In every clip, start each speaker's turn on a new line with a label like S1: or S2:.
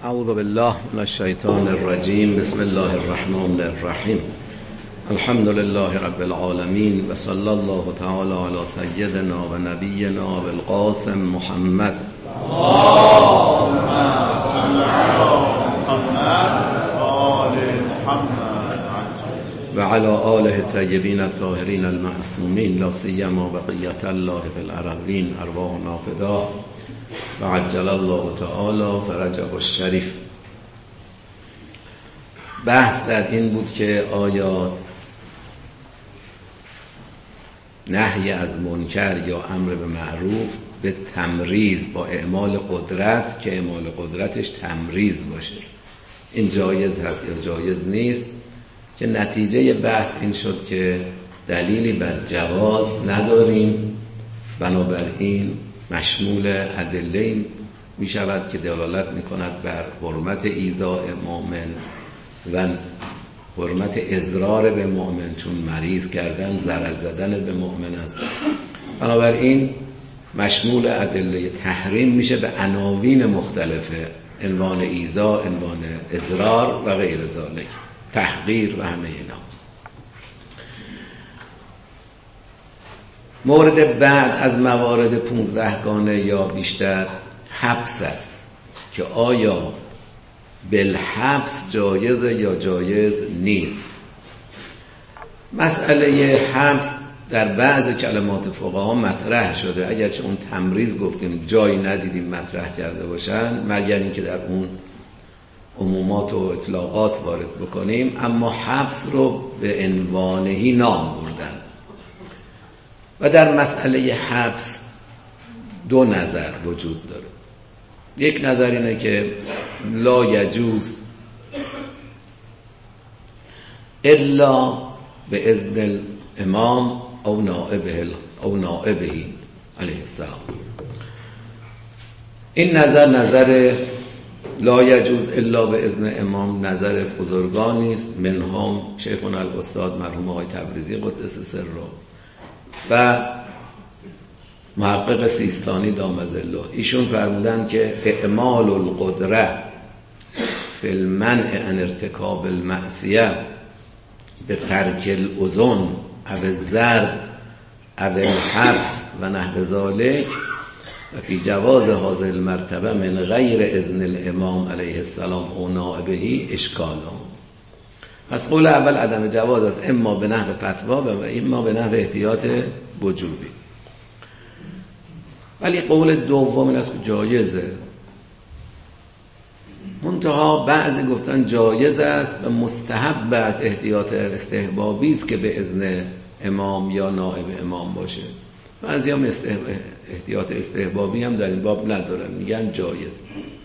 S1: اعوذ بالله من الشیطان الرجیم. بسم الله الرحمن الرحیم. الحمد لله رب العالمین و صلی الله تعالی علی سیدنا و نبینا و القاسم محمد
S2: اللهم صل علی محمد آل محمد
S1: و علی آله الطیبین الطاهرین المعصومین، لا سیما بقیة الله فی الارضین، ارواحنا فداه و عجل الله تعالی فرجه الشریف. بحث در این بود که آیا نهی از منکر یا امر به معروف به تمریض با اعمال قدرت که اعمال قدرتش تمریض باشه، این جایز هست یا جایز نیست؟ که نتیجه بحث این شد که دلیلی بر جواز نداریم، بنابراین مشمول ادله می شود که دلالت می کند بر حرمت ایذاء مؤمن و حرمت اضرار به مؤمن، چون مریض کردن ضرر زدن به مؤمن است. بنابراین مشمول ادله تحریم میشه به عناوین مختلفه، عنوان ایذاء، عنوان اضرار و غیر ذالک، تحقیر و همه اینا. مورد بعد از موارد 15 گانه یا بیشتر حبس است که آیا بالحبس جایزه یا جایز نیست. مسئله حبس در بعض کلمات فقها مطرح شده، اگرچه اون تمریض گفتیم جایی ندیدیم مطرح کرده باشن، مگر اینکه در اون عمومات و اطلاقات وارد بکنیم، اما حبس رو به عنوانهی نام بردن. و در مسئله حبس دو نظر وجود داره. یک نظر اینه که لا یجوز الا به اذن الامام او نائبه علیه السلام. این نظر لا یجوز الا به اذن امام نظر بزرگانی است، منهم شیخنا الاستاد مرحوم آقای تبریزی قدس سره و محقق سیستانی دام ظله. ایشون فرمودن که اعمال القدره فی المنع عن ارتکاب المعصیه به ترک الاذن او الضرب او الحبس و نحو ذلک و فی جواز هذه المرتبه من غیر اذن الامام علیه السلام او نائبه اشکال. پس قول اول عدم جواز است، اما به نحو فتوا و اما به نحو احتیاط وجوبی. ولی قول دوم این است که جایزه، منتها بعضی گفتن جایز است و مستحب است، احتیاط استحبابی است که به اذن امام یا نائب امام باشه. بعضی هم احتیاط استحبابی هم در این باب ندارن، میگن جایز.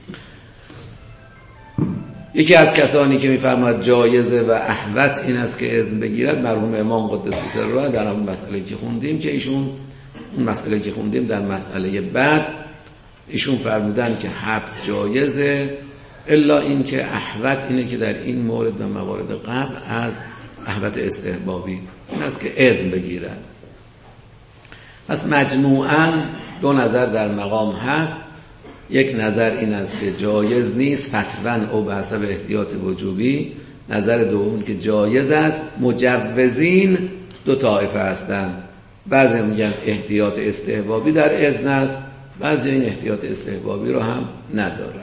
S1: یکی از کسانی که میفرماد جایزه و احوط این است که اذن بگیرد مرحوم امام قدس سره در اون مسئله که خوندیم، که ایشون اون مسئله که خوندیم در مسئله بعد ایشون فرمودن که حبس جایزه، الا این که احوط اینه که در این مورد و موارد قبل از احوط استحبابی این است که اذن بگیرد. پس مجموعاً دو نظر در مقام هست. یک نظر این است که جایز نیست فتواً او به حسب احتیاط وجوبی. نظر دوم که جایز است. مجوزین دو طایفه هستند، بعضی میگن احتیاط استحبابی در اذن است، بعضی این احتیاط استحبابی رو هم ندارن.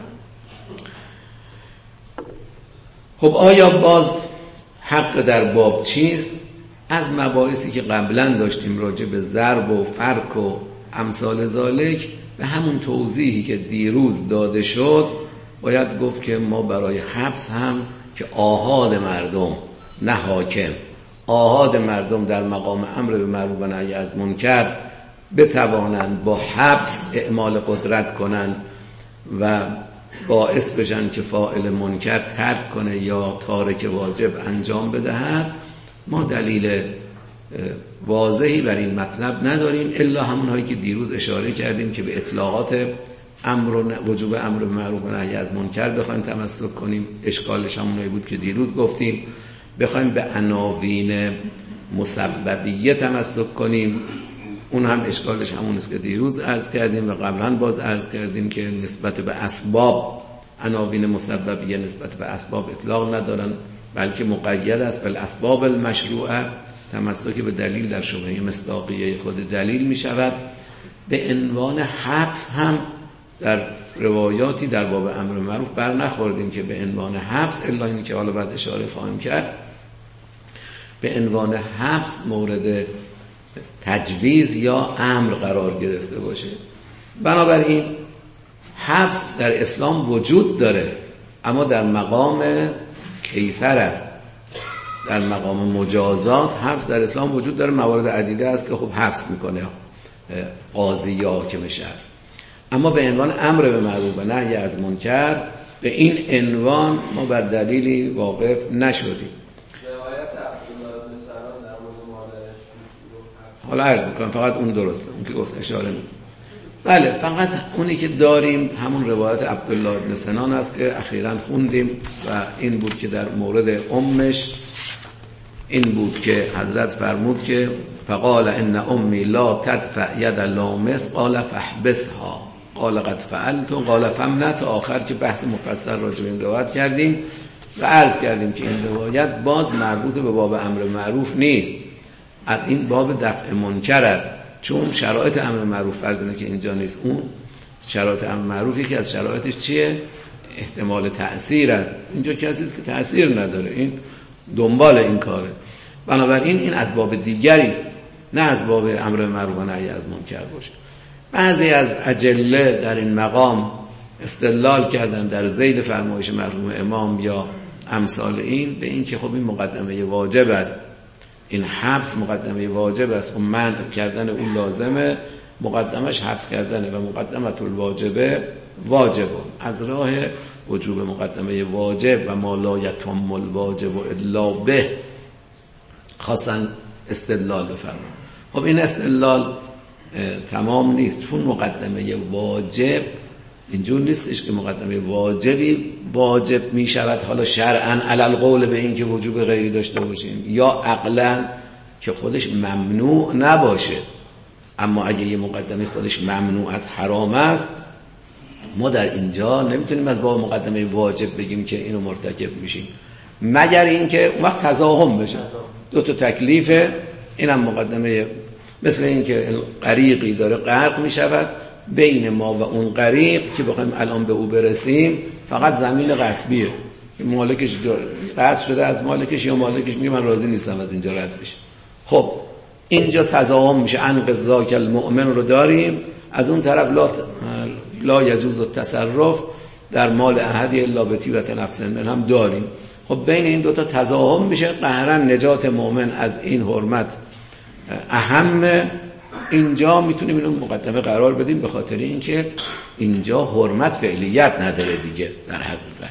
S1: خب آیا باز حق در باب چیست؟ از مباحثی که قبلا داشتیم راجع به ضرب و فرق و امثال ذالک، به همون توضیحی که دیروز داده شد باید گفت که ما برای حبس هم که آحاد مردم نه حاکم، آحاد مردم در مقام امر به معروف و نهی از منکر بتوانند با حبس اعمال قدرت کنند و باعث بشن که فاعل منکر ترک کنه یا تارک واجب انجام بدهد، ما دلیل واضحی بر این مطلب نداریم الا همونهایی که دیروز اشاره کردیم که به اطلاقات وجوب امر به معروف و نهی از منکر بخوایم تمسک کنیم. اشکالش همونهایی بود که دیروز گفتیم. بخوایم به عناوین مسببیه تمسک کنیم، اون هم اشکالش همون است که دیروز عرض کردیم و قبلا باز عرض کردیم که نسبت به اسباب عناوین مسببیه نسبت به اسباب اطلاق ندارن، بلکه مقید است به الاسباب المشروعه، تمسک به دلیل در شبهه مصداقیه خود دلیل می شود. به عنوان حبس هم در روایاتی در باب امر معروف بر نخوردیم که به عنوان حبس، الا اینی که حالا بعد اشاره خواهیم کرد، به عنوان حبس مورد تجویز یا امر قرار گرفته باشه. بنابراین حبس در اسلام وجود داره، اما در مقام کیفر است. در مقام مجازات حبس در اسلام وجود داره. موارد عدیده است که خب حبس میکنه قاضی یا حاکم شهر، اما به عنوان امر به معروف و نهی از منکر به این عنوان ما بر دلیلی واقف نشدیم. حالا عرض میکنم فقط اون درسته، اون که گفت اشاره میکنم. بله، فقط اونی که داریم همون روایت عبدالله ابن سنان است که اخیراً خوندیم و این بود که در مورد امش این بود که حضرت فرمود که فقال ان امی لا تدفع ید لامس قال فاحبسها قال قد فعلت قال فمنت، آخر که بحث مفصل راجع به این روایت کردیم و عرض کردیم که این روایت باز مربوط به باب امر معروف نیست، از این باب دفع منکر است، چون شرایط امر معروف فرض اینه که اینجا نیست. اون شرایط امر معروف یکی از شرایطش چیه؟ احتمال تأثیر است. اینجا کسی است که تأثیر نداره، این دنبال این کاره. بنابراین این از باب دیگری است، نه از باب امر معروف و نهی از منکر باشه. بعضی از اجله در این مقام استدلال کردن در ذیل فرمایش مرحوم امام یا امثال این به این که خب این مقدمه واجب است، این حبس مقدمه واجب است و منع کردن اون لازمه، مقدمش حبس کردنه و مقدمت الواجبه واجبه. از راه وجوب مقدمه واجب و ما لا یتم الواجب الا به خواستن استدلال بفرمایند. خب این استدلال تمام نیست، چون مقدمه واجب اینجور نیستش که مقدمه واجبی واجب می شود حالا شرعاً علی القول به این که وجوب غیری داشته باشیم یا عقلاً که خودش ممنوع نباشه. اما اگه یه مقدمه خودش ممنوع از حرام است، ما در اینجا نمیتونیم از باب مقدمه واجب بگیم که اینو مرتکب میشیم، مگر اینکه اون وقت تزاحم بشه. دو تا تکلیفه، اینم مقدمه، مثل اینکه غریقی داره غرق میشود، بین ما و اون غریق که بخوایم الان به او برسیم فقط زمین غصبیه، مالکش غصب شده از مالکش یا مالکش میگه من راضی نیستم از اینجا رد بشه. خب اینجا تزاحم میشه، انقذ ذاک المؤمن رو داریم، از اون طرف لا یجوز التصرف در مال احد الا بطیبة نفس من هم داریم. خب بین این دوتا تزاحم میشه، قهرا نجات مؤمن از این حرمت اهم. اینجا میتونیم اینو مقدمه قرار بدیم به خاطر اینکه اینجا حرمت فعلیت نداره دیگه در حقیقت.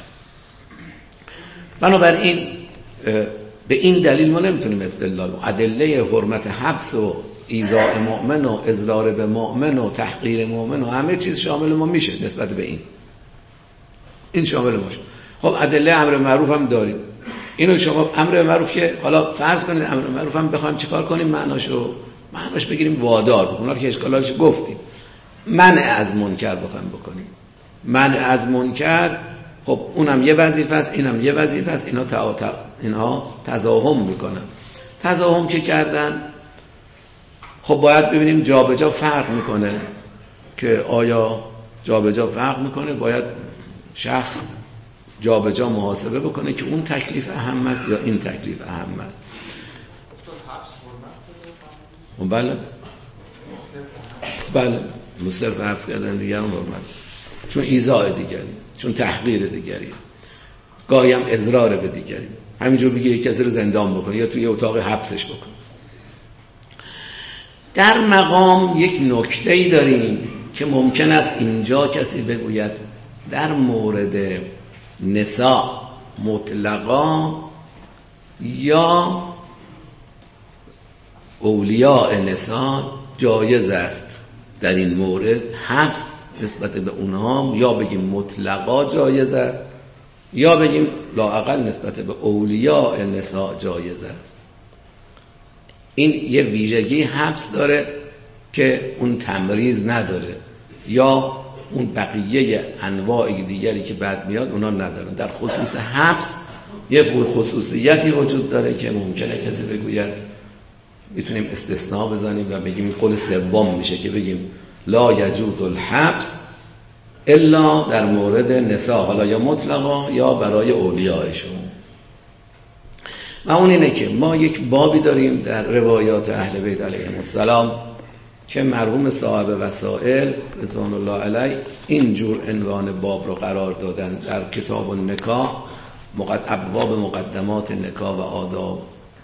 S1: بنابراین به این دلیل ما نمیتونیم استدلال ادله حرمت حبس و ایذاء مؤمن و اضرار به مؤمن و تحقیر مؤمن و همه چیز شامل ما میشه نسبت به این شامل ما شد. خب ادله امر معروف هم داریم، اینو شما امر معروف که حالا فرض کنید امر معروف هم بخوایم چیکار کنیم، معناش بگیریم وادار، اونا رو که اشکالاتش گفتیم. منع از منکر بخوایم بکنیم، منع از منکر خب اونم یه وظیفه است، اینم یه وظیفه است، اینا تزاحم میکنن. تزاحم که کردن خب باید ببینیم جابجا فرق میکنه که آیا جابجا فرق میکنه، باید شخص جابجا محاسبه بکنه که اون تکلیف اهم است یا این تکلیف اهم است. بله صرف حبس کردن دیگران حرمت، چون ایذاء دیگری، چون تحقیر دیگری، گاهی هم اضرار به دیگری. همینجور بگه یک کسی رو زندان بکنه یا توی اتاق حبسش بکنه. در مقام یک نکته‌ای داریم که ممکن است اینجا کسی بگوید در مورد نساء مطلقا یا اولیاء نساء جایز است در این مورد حبس نسبت به اونها، یا بگیم مطلقا جایز است یا بگیم لااقل نسبت به اولیاء نساء جایز است. این یه ویژگی حبس داره که اون تمریز نداره، یا اون بقیه انواع دیگری که بعد میاد اونا ندارن. در خصوص حبس یه خصوصیتی وجود داره که ممکنه کسی بگوید میتونیم استثناء بزنیم و بگیم قول سوم میشه که بگیم لا یجوز الحبس الا در مورد نساء، حالا یا مطلقا یا برای اولیاءشون. و اون اینه که ما یک بابی داریم در روایات اهل بیت علیهم السلام که مرحوم صاحب وسائل رضوان الله علیه اینجور عنوان باب رو قرار دادن در کتاب النکاح، ابواب مقدمات نکاح و آداب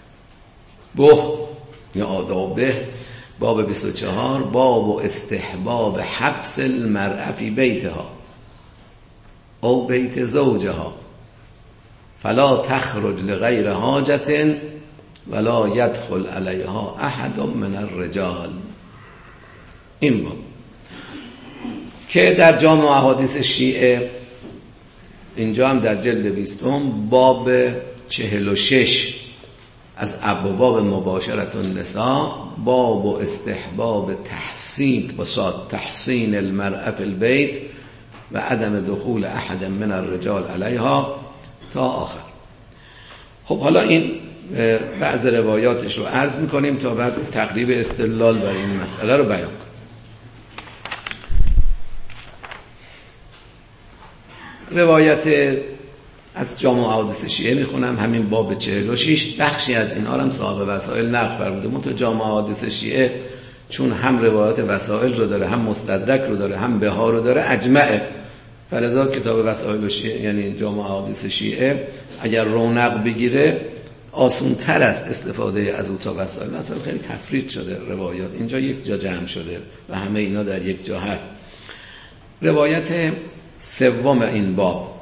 S1: یا آدابه، باب 24، باب استحباب حبس المرأة فی بیتها او بیت زوجها فلا تخرج لغیر حاجة ولا يدخل علیها احد من الرجال. این باب که در جامع احادیث شیعه اینجا هم در جلد 20 باب 46 از ابواب مباشرت النساء، باب استحباب تحسین المرأة فی البیت و عدم دخول احد من الرجال علیها تا آخر. خب حالا این بعض روایاتش رو عرض میکنیم تا بعد تقریب استدلال برای این مسئله رو بیان کنیم. روایت از جامع احادیث شیعه میخونم، همین باب 46 بخشی از اینا هم صاحب وسائل نقل فرموده. منتها جامع احادیث شیعه چون هم روایت وسائل رو داره، هم مستدرک رو داره، هم بها رو داره، اجمعه، فلذا کتاب وسائل شیعه یعنی جامع احادیث شیعه اگر رونق بگیره آسان تر است استفاده از او تا وسائل. وسائل خیلی تفریق شده روایات، اینجا یک جا جمع شده و همه اینا در یک جا هست. روایت سوم این باب،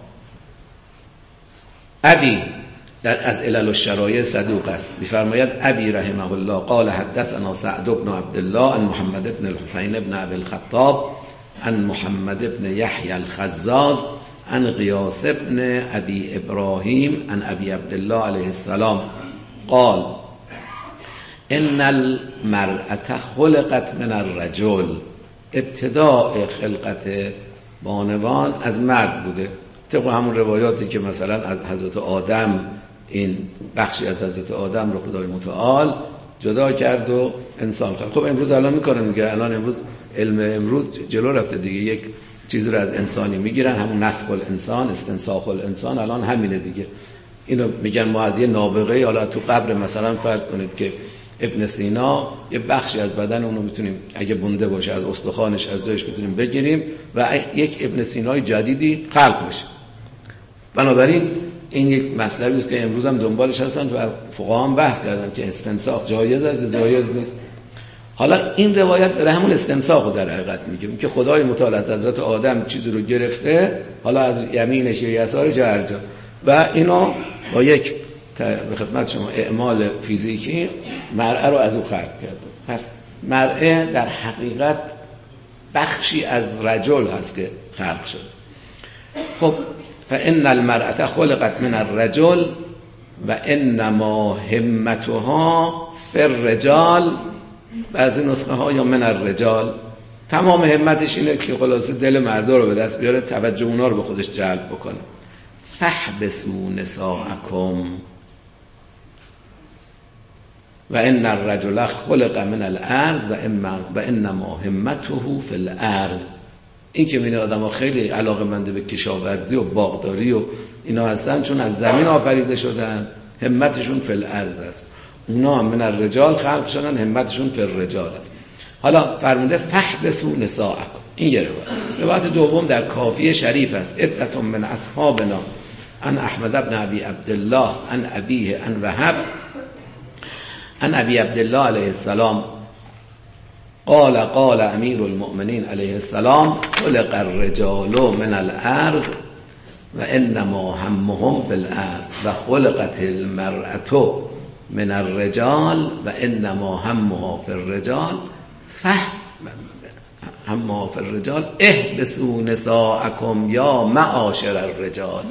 S1: ابی از علل الشرایع صدوق است، می‌فرماید ابی رحمه الله قال حدثنا سعد بن عبد الله عن محمد بن الحسین بن ابي الخطاب عن محمد بن يحيى الخزاز عن قياس بن ابي ابراهيم عن ابي عبد الله عليه السلام قال ان المرأة خلقت من الرجل. ابتداء خلقت بانوان از مرد بوده، طبق همون روایاتی که مثلا از حضرت آدم، این بخشی از حضرت آدم رو خدای متعال جدا کرد و انسان کرد. خب امروز الان میکنن میگه، الان امروز علم امروز جلو رفته دیگه، یک چیزی رو از انسانی میگیرن، همون نسخ الانسان، استنساخ الانسان، الان همینه دیگه. اینو میگن ما از یه نابغه، حالا تو قبر مثلا فرض کنید که ابن سینا یه بخشی از بدن اونو میتونیم اگه بنده باشه از استخوانش از جایش میتونیم بگیریم و یک ابن سینای جدیدی خلق میشه. بنابراین این یک مطلبی است که امروز هم دنبالش هستن و فقها هم بحث کردن که استنساخ جایز است جایز نیست. حالا این روایت داره همون استنساخ رو در حقیقت میگه که خدای متعال از حضرت آدم چیزی رو گرفته، حالا از یمینش یا یسارش هر جا، و اینا با یک به خدمت شما اعمال فیزیکی مرأة رو از او خلق کرده. پس مرأة در حقیقت بخشی از رجل هست که خلق شده. خب فإن المرأة خلقت من الرجل و انما همتها فی الرجال. بعضی نسخه ها یا من الرجال، تمام همتش اینه که خلاصه دل مردا رو به دست بیاره، توجه اونا رو به خودش جلب بکنه. فحبسوا نساءکم و ان الرجل خلق من الارض و انما همته فی الارض. این که میگه آدم‌ها خیلی علاقه‌مند به کشاورزی و باغداری و اینا هستن، چون از زمین آفریده شدن، همتشون فی الارض است. اونا هم من الرجال خلق شدن، همتشون فی الرجال است. حالا فرموده فحبسوا نساءکم. این یه روایت دوم در کافیه شریف است. عدة من اصحابنا عن احمد بن ابي عبد الله عن ابيه عن وهب عن ابي عبد الله عليه السلام قال قال امیر المؤمنین علیه السلام خلق الرجال من الارض و انما همهم فی الارض و خلقت المرأة من الرجال و انما همها فی الرجال همها فی الرجال احبسوا نساءکم یا معاشر الرجال.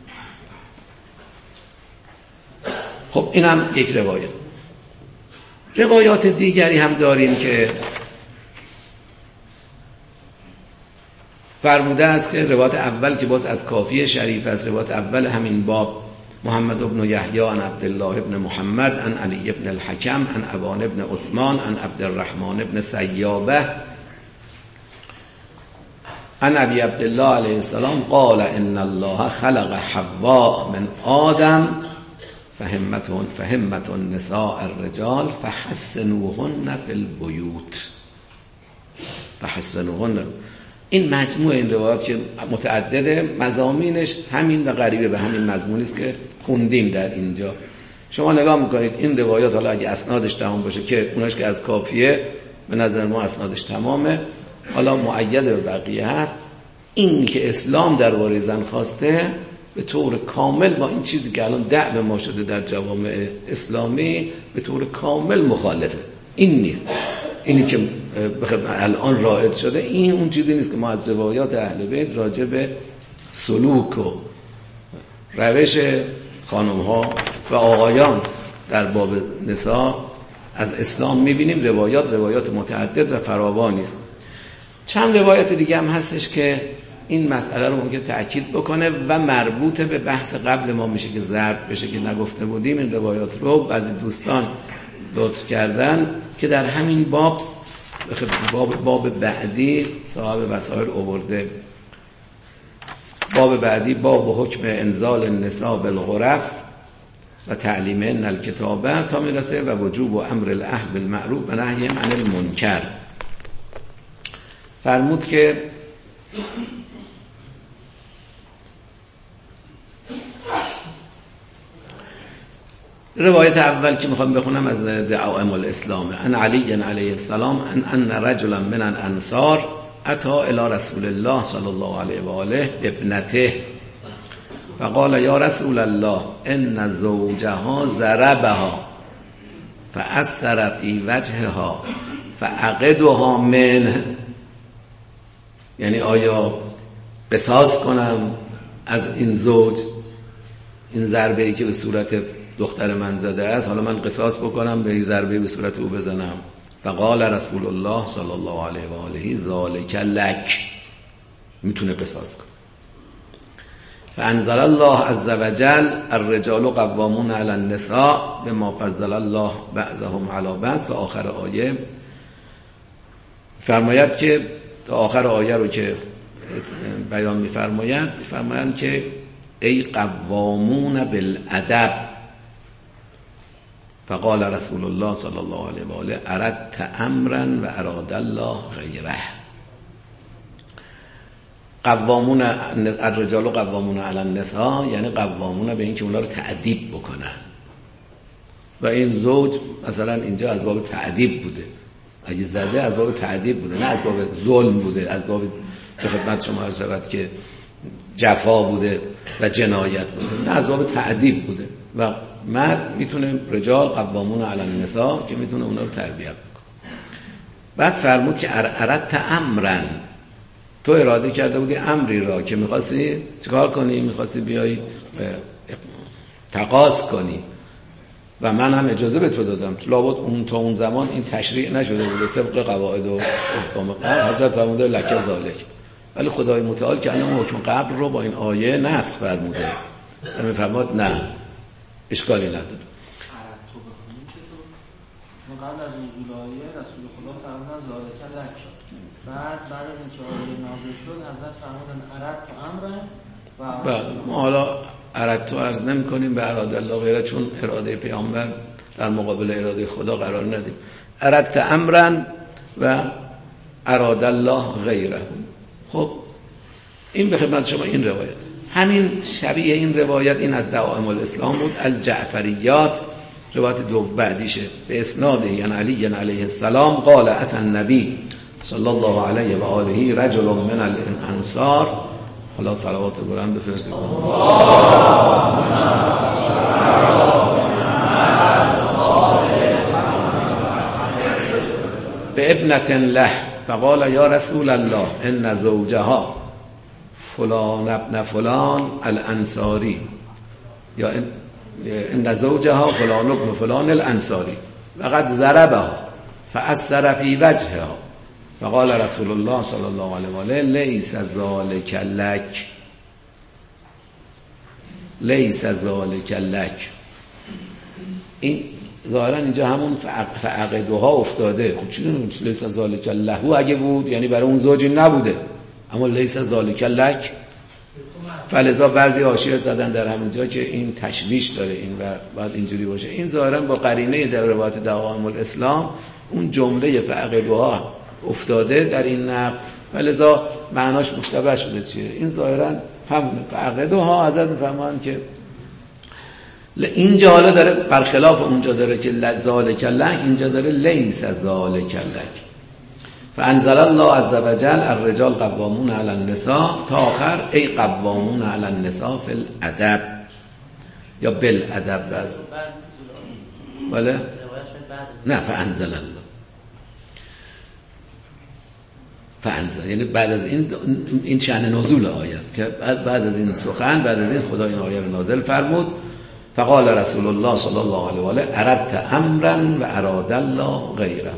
S1: خب اینم یک روایت. روایات دیگری هم داریم که فرموده است که روایت اول که باز از کافی شریف است، روایت اول همین باب، محمد بن یحیی عن عبدالله بن محمد عن علی بن الحکم عن ابان بن عثمان عن عبدالرحمن بن سیابه عن ابی عبدالله علیه السلام قال ان الله خلق حواء من آدم فهمت النساء الرجال فحسنوهن فی البیوت. فحسنوهن، این مجموع این روایات که متعدده، مضامینش همین و قریبه به همین مضمونی است که خوندیم در اینجا. شما نگاه میکنید این روایات، حالا اگه اسنادش تمام باشه که اوناش که از کافیه، به نظر ما اسنادش تمامه، حالا مؤید به بقیه هست. این که اسلام درباره زن خواسته به طور کامل با این چیزی که الان دعو ما شده در جوامع اسلامی به طور کامل مخالفه. این نیست. اینی که الان رایج شده این اون چیزی نیست که ما از روایات اهل بیت راجع به سلوک و روش خانم ها و آقایان در باب نساء از اسلام میبینیم. روایات متعدد و فراوانی است. چند روایت دیگه هم هستش که این مسئله رو ممکن تأکید بکنه و مربوط به بحث قبل ما میشه که ضرب بشه که نگفته بودیم. این روایات رو بعضی دوستان لطف کردن که در همین باب بعدی صاحب وسائل آورده. باب بعدی باب حکم انزال النساء بالغرف و تعلیمهن الکتابه تا میرسه و وجوب و امر الاهل بالمعروف و نهی عن المنکر. فرمود که روایت اول که میخوام بخونم از دعائم الاسلام، ان علی علیه السلام ان رجلا من الانصار اتى الى رسول الله صلی الله علیه و آله ابنته فقال یا رسول الله ان زوجها ضربها فاثر فی وجهها فعقدها منه. یعنی آیا قصاص کنم از این زوج، این ضربه‌ای که به صورت دختر من زده است، حالا من قصاص بکنم به این ضربه به صورت او بزنم؟ فقال رسول الله صلی الله علیه و آله ذالک لک، میتونه قصاص کنه. فانزل الله عز وجل الرجال قوامون علی النساء بما فضل الله بعضهم علی بعض تا آخر آیه. فرماید که تا آخر آیه رو که بیان می‌فرمایند که ای قوامون بالادب. فقال رسول الله صلی الله علیه و آله اردت امرا و اراد الله غیره. قوامون الرجال قوامون علی النساء یعنی قوامون به این که اونا رو تأدیب بکنن و این زوج مثلا اینجا از باب تأدیب بوده، اگه زده از باب تأدیب بوده، نه از باب ظلم بوده، از باب به خدمت شما عرض شود که جفا بوده و جنایت بوده، نه از باب تأدیب بوده. و مرد میتونه رجال قوامون علی النساء که میتونه اونا رو تربیت بکنه. بعد فرمود که اردت امرن، تو اراده کرده بودی امری را که میخواستی چیکار کنی؟ میخواستی بیایی تقاضا کنی و من هم اجازه به تو دادم. لابد اون تا اون زمان این تشریع نشده بوده طبق قواعد و احکام قبل. حضرت فرموده لک ذالک، ولی خدای متعال که اون حکم قبل رو با این آیه نسخ فرموده. میفرماد نه اشکالی نداره.
S3: قبل از نزول آیه رسول خدا فرمودن ذالک لک، بعد از اینکه آیه نازل شد حضرت فرمودن اردت امرا و
S1: ما حالا اردت عرض نمی کنیم به اراده الله غیره، چون اراده پیامبر در مقابل اراده خدا قرار ندیم. اردت امرا و اراده الله غیره. خب این به خدمت شما این روایت. همین شبیه این روایت این از دعائم الاسلام بود. الجعفریات روایت دو بعدیشه به اسناد یعنی علی علیه السلام قال اتى النبی صلی الله علیه و آله رجل من الانصار. حالا صلوات بلند بفرستید به ابنة له فقال یا رسول الله ان زوجها فلان ابن فلان الانصاری یا ان زوجها فلان ابن فلان الانصاری وقد ضربها فاثر فی وجهها فقال رسول الله صلی الله علیه و آله لیس ذلک لک، لیس ذلک لک. این ظاهرا اینجا همون فعقدها افتاده. خب چی لیس ذلک له اگه بود یعنی برای اون زوجی نبوده، اما لیس ذلک لک. فلذا بعضی حاشیه زدن در همینجا که این تشویش داره این و بعد اینجوری باشه. این ظاهرا با قرینه در روایت دعائم الاسلام اون جمله فعقدها افتاده در این نقل، فلذا معناش مشتبه شده. چیه این؟ ظاهرا همون فعقدها. حضرت میفرمایند که اینجا حالا داره برخلاف اونجا داره که ذالک لک، اینجا داره لیس ذالک لک. فانزل الله عز وجل الرجال قوامون علی النساء تا آخر ای قوامون علی النساء فی الادب یا بالادب. بس بله نه فانزل الله، فانزل یعنی بعد از این شأن نزول آیه است که بعد از این سخن، بعد از این خدا این آیه رو نازل فرمود. فقال رسول الله صلی الله علیه و آله اردت امرا و اراد الله غیره.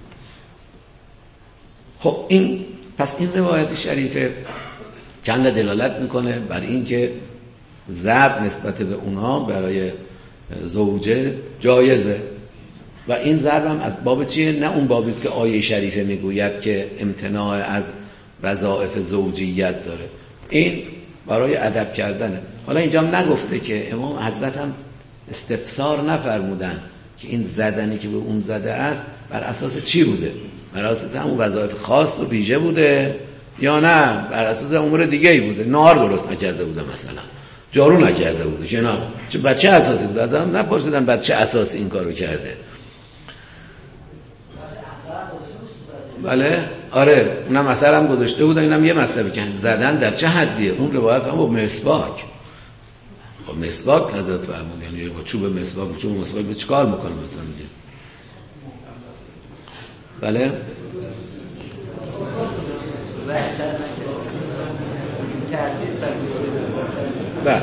S1: خب این پس این روایت شریفه چند دلالت میکنه بر این که ضرب نسبت به اونها برای زوجه جایزه و این ضرب هم از باب چیه؟ نه اون بابی است که آیه شریفه میگوید که امتناع از وظایف زوجیت داره، این برای ادب کردنه. حالا اینجا هم نگفته که امام حضرت هم استفسار نفرمودن که این زدنی که به اون زده است بر اساس چی بوده، بر اساس همون وظایف خاص و ویژه بوده یا نه بر اساس امور دیگه ای بوده. نهار درست نکرده بوده، مثلا جارو نکرده بوده، جناب بر چه اساسی بوده؟ از هم نپرسیدن بر چه اساس این کارو کرده. بله آره اونم اثر هم گذاشته بودن. اینم یه مطلبی که زدن در چه حدیه. اون روایت هم با مسواک، با مسواک حضرت فرمود، یعنی با چوب مسواک، چوب مسواک به چیکار میکنه مثلا میگه. بله بله.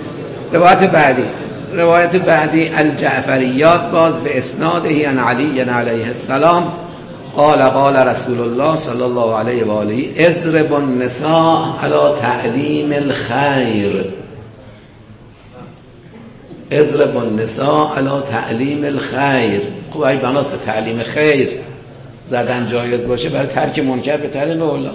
S1: روایت بعدی الجعفریات باز به اسناده عن علی علیه السلام قال رسول الله صلی الله علیه و آله اضرب النساء علی تعلیم الخیر، اضرب النساء علی تعلیم الخیر. خب اگه بناس به تعلیم خیر زدن جایز باشه برای ترک منکر به تعلیم اولا.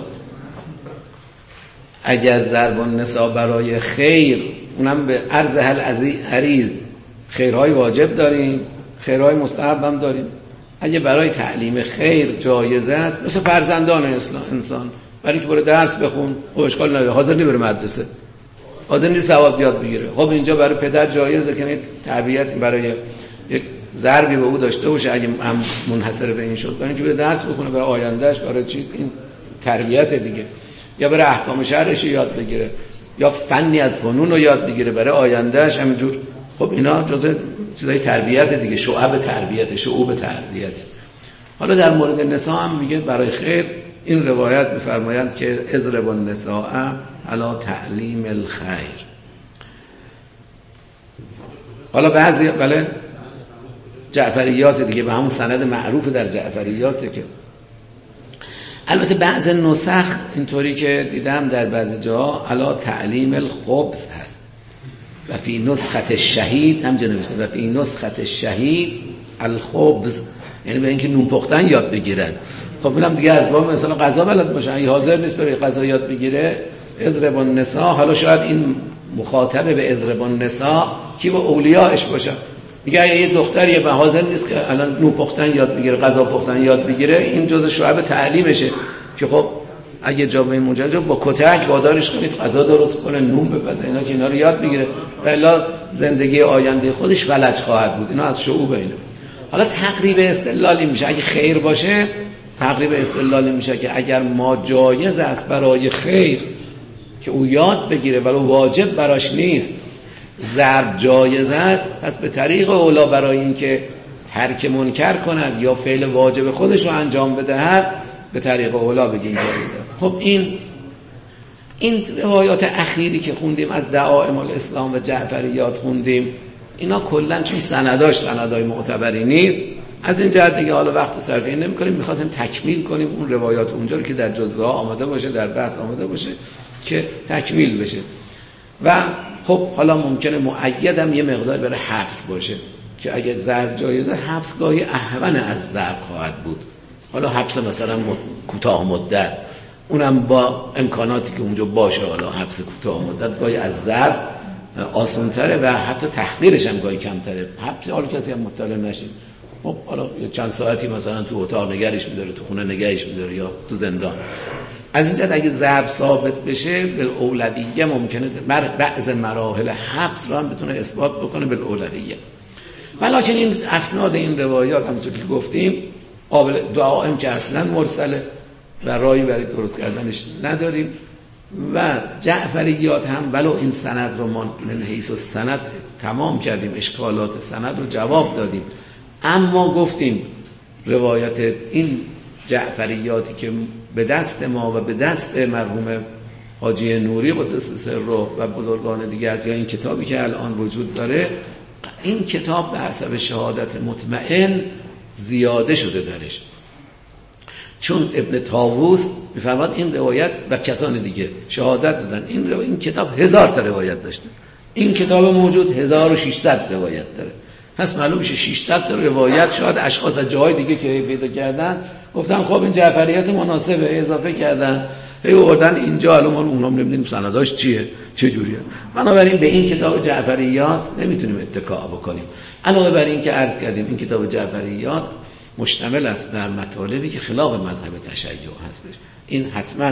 S1: اگر ضرب النساء برای خیر، اونم به عرض عریض، خیرهای واجب داریم، خیرهای مستحب هم داریم. اگه برای تعلیم خیر جایز است، مثل فرزندان انسان برای که بره درس بخون و اشکال نداره، حاضر نی بره مدرسه، حاضر نیست ثواب یاد بگیره. خب اینجا برای پدر جایزه که تربیت برای یک ضربی به او داشته باشه اگه هم منحصر به این شد، برای اینکه بره درس بخونه برای آیندهش، برای چی؟ این تربیت دیگه. یا برای احکام شرعش یاد بگیره، یا فنی از فنون رو یاد بگیره برای آیندهش همینجور. خب اینا جزء چیزای تربیت دیگه، شعب تربیت. حالا در مورد نساء هم میگه برای خیر. این روایت میفرمایند که اضرب النساء علی تعلیم الخیر. حالا بعضی بله جعفریات دیگه به همون سند معروف در جعفریاته که البته بعض نسخ اینطوری که دیدم در بعضی جاها علی تعلیم الخبز هست و فی نسخه شهید هم نوشته و فی نسخه شهید الخبز، یعنی به اینکه نون پختن یاد بگیرن. خب اینم دیگه از باب مثلا غذا بلد باشن، اگه حاضر نیست برای غذا یاد بگیره اضرب النساء. حالا شاید این مخاطب به اضرب النساء کی با اولیاءش باشه، میگه یه دختری به حاضر نیست که الان نون پختن یاد بگیره، غذا پختن یاد بگیره، این جزء شعب تعلیمشه که خب اگه جا به این مجرد با کتک وادارش کنید غذا درست کنه، نون بپزه، اینا که اینا رو یاد بگیره و الا زندگی آینده خودش فلج خواهد بود. اینا از شعوب اینه. حالا تقریب استدلالی میشه اگه خیر باشه، تقریب استدلالی میشه که اگر ما جایز است برای خیر که او یاد بگیره ولی واجب براش نیست، ضرب جایز است، پس به طریق اولا برای این که ترک منکر کند یا فعل واجب خودش رو انجام بدهد به طریق اولا بگیم جایز است. خب این روایات اخیری که خوندیم از دعائم الاسلام و جعفریات خوندیم، اینا کلا چون سندهای معتبری نیست، از این جهت دیگه حالا وقت صرف این نمی‌کنیم، می‌خواستیم تکمیل کنیم اون روایات اونجا رو که در جزوه ها آمده باشه، در بحث آمده باشه که تکمیل بشه. و خب حالا ممکنه مؤیدم یه مقدار برای حبس باشه که اگه ضرب جایزه، حبس گاهی اهون از ضرب خواهد بود. حالا حبس مثلا کوتاه مدت، اونم با امکاناتی که اونجا باشه، حالا حبس کوتاه مدت گاهی از ضرب آسان‌تره و حتی تحقیرش هم گاهی کمتره. حبس حالا کسی هم مطلع نشید، خب حالا چند ساعتی مثلا تو اتاق نگهش می‌داره، تو خونه نگهش می‌داره یا تو زندان. از این جهت اگه ضرب ثابت بشه بالأولویه ممکنه بعض مراحل حبس رو هم بتونه اثبات بکنه بالأولویه. ولیکن این اسناد این روایات همونطور که گفتیم قابل دعائم که اصلا مرسله و راهی برای درست کردنش نداریم و جعفریات هم ولو این سند رو ما من حیث السند تمام کردیم، اشکالات سند رو جواب دادیم، اما گفتیم روایت این جعفریاتی که به دست ما و به دست مرحوم حاجی نوری قدس سره و بزرگان دیگه از یا این کتابی که الان وجود داره، این کتاب به حسب شهادت مطمئن زیاده شده درش، چون ابن طاووس می‌فرماد این روایت و کسان دیگه شهادت دادن این کتاب 1000 تا روایت داشته، این کتاب موجود 1600 روایت داره. پس معلوم میشه 600 تا روایت شاید اشخاص از جاهای دیگه که پیدا کردن گفتن خب این جعفریت مناسبه، اضافه کردن آوردن اینجا، الان ما اونام نمیدونیم سنداش چیه چه جوریه. بنابراین به این کتاب جعفریات نمیتونیم اتکا بکنیم. علاوه بر این که عرض کردیم این کتاب جعفریات مشتمل است در مطالبی که خلاف مذهب تشیع هستش، این حتما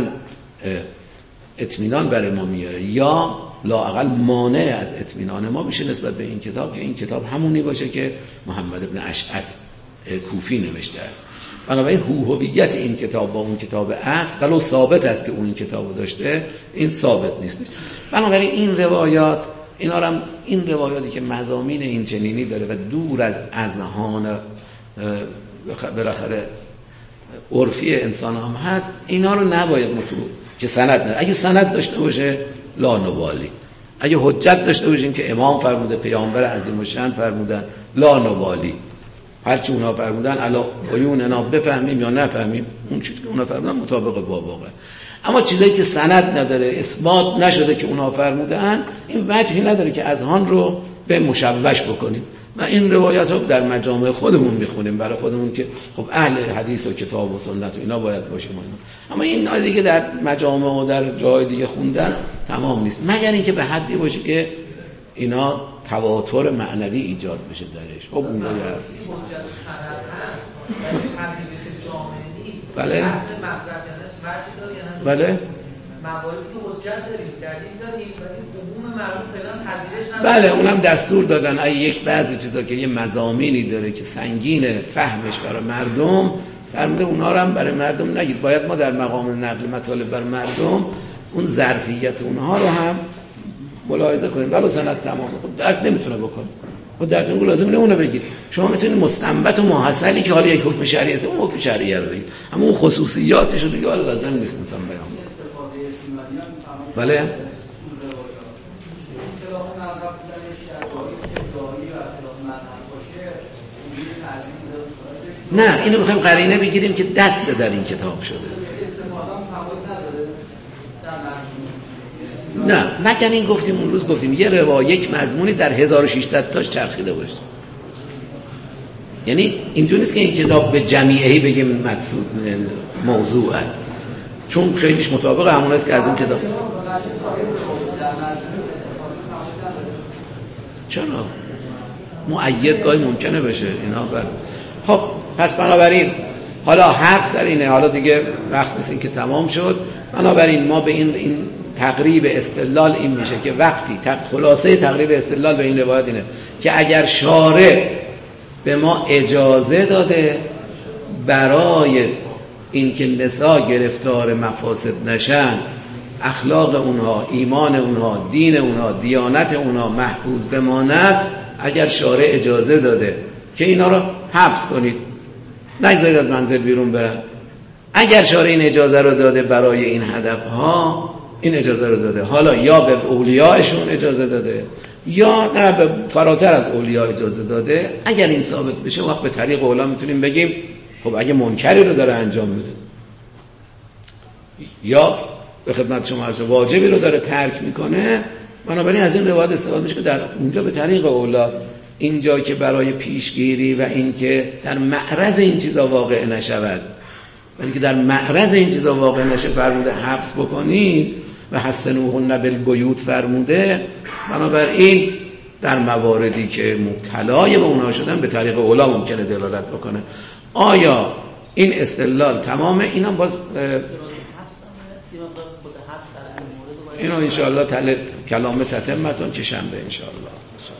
S1: اطمینان برای ما میاره یا لااقل مانع از اطمینان ما بشه نسبت به این کتاب که این کتاب همونی باشه که محمد ابن اشعث کوفی نوشته است. بنابراین هویت این کتاب با اون کتاب اصل ولو ثابت است که اون کتابو داشته، این ثابت نیست. بنابراین این روایات این روایاتی که مضامین این چنینی داره و دور از اذهان بالاخره عرفی انسان هم هست، اینا رو نباید مطلوب که سند نداره. اگه سند داشته باشه لا نبالی، اگه حجت داشته باشیم که امام فرموده، پیامبر عظیم الشأن فرمودن، لا نبالی، هرچی اونا فرمودن علا عیوننا بفهمیم یا نفهمیم، اون چیزی که اونا فرمودن مطابق با واقع. اما چیزایی که سند نداره، اثبات نشده که اونا فرمودن، این وجهی نداره که اذهان رو به مشوش بکنیم. و این روایات رو در مجامع خودمون میخونیم برای خودمون که خب اهل حدیث و کتاب و سنت و اینا باید باشیم. اما این دیگه در مجامع و در جای دیگه خوندن تمام نیست، مگر اینکه به حدی باشه که اینا تواتر معنوی ایجاد بشه درش. خب اون رو یه حرف نیست. بله بله
S3: مواردی که حجت داریم داریم ولی عموم مردم فعلا پذیرش نداره.
S1: بله اونم دستور دادن اگه یک بعضی چیزا که یه مضامینی داره که سنگینه فهمش برای مردم، فرموده اونا رو هم برای مردم نگید، باید ما در مقام نقل مطالب برای مردم اون ظرفیت اونها رو هم ملاحظه کنیم. ولو سند تمام خب درک نمیتونه بکنه، خب درک نمیتونه، لازم اونو بگید. شما میتونید مستنبط و محصلی که حالا یک حکم شرعی است اون حکم شرعی رو بگید، اما اون خصوصیاتش رو دیگه لازم نیست انسان بیان. بله نه، اینو میخوایم قرینه بگیریم که دست در این کتاب شده. نه مگر این گفتیم اون روز گفتیم یه یک مضمونی در 1600 تاش چرخیده باشه، یعنی اینجوری نیست که این کتاب به جمیعهی بگیم مقصود موضوع است، چون خیلیش مطابق همون است که از این کتاب. چرا مؤید گاهی ممکنه بشه اینا خب پس بنابراین حالا حرف سر اینه، حالا دیگه وقت نیست این که تمام شد. بنابراین ما به این تقریب استدلال این میشه که وقتی خلاصه تقریب استدلال به این روایت اینه که اگر شارع به ما اجازه داده برای اینکه نساء گرفتار مفاسد نشن، اخلاق اونها، ایمان اونها، دین اونها، دیانت اونها محفوظ بماند، اگر شارع اجازه داده که اینا رو حبس کنید، نگذارید از منزل بیرون برن، اگر شارع این اجازه رو داده برای این هدفها، این اجازه رو داده، حالا یا به اولیاءشون اجازه داده یا نه به فراتر از اولیاء اجازه داده. اگر این ثابت بشه وقت به طریق اولا میتونیم بگیم خب اگه منکری رو داره انجام میده یا به خدمت شما عرض واجبی رو داره ترک میکنه، بنابراین از این روایت استفاده میشه که در اونجا به طریق اولا، اینجا که برای پیشگیری و این که در معرض این چیزا واقع نشود، ولی که در معرض این چیزا واقع نشه فرموده حبس بکنید و حسنوهن بالبیوت فرموده. بنابراین در مواردی که مبتلای به اونها شدن به طریق اولا ممکنه دلالت بکنه. آیا این استدلال تمامه؟ اینا باز اینو انشاءالله کلام تتمتون که شنبه انشاءالله.